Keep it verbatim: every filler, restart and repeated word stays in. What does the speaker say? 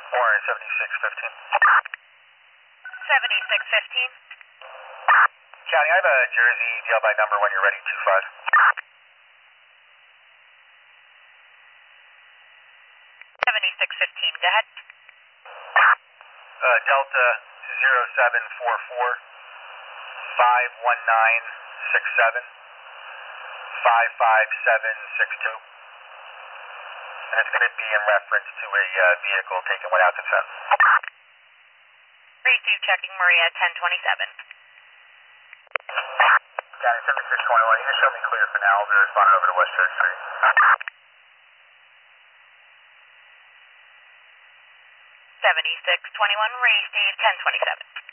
Warren, seventy-six fifteen. seventy-six fifteen. County, I have a Jersey D L by number when you're ready, two five. seventy-six fifteen, go ahead. Uh, Delta zero seven four four five one nine six seven five five seven six two. And it's going to be in reference to a uh, vehicle taking one out to ten. Receive checking Maria ten twenty-seven. County seventy-six twenty-one, you can show me clear for now. I'll be responding over to West Church Street. seventy-six twenty-one, receive ten twenty-seven.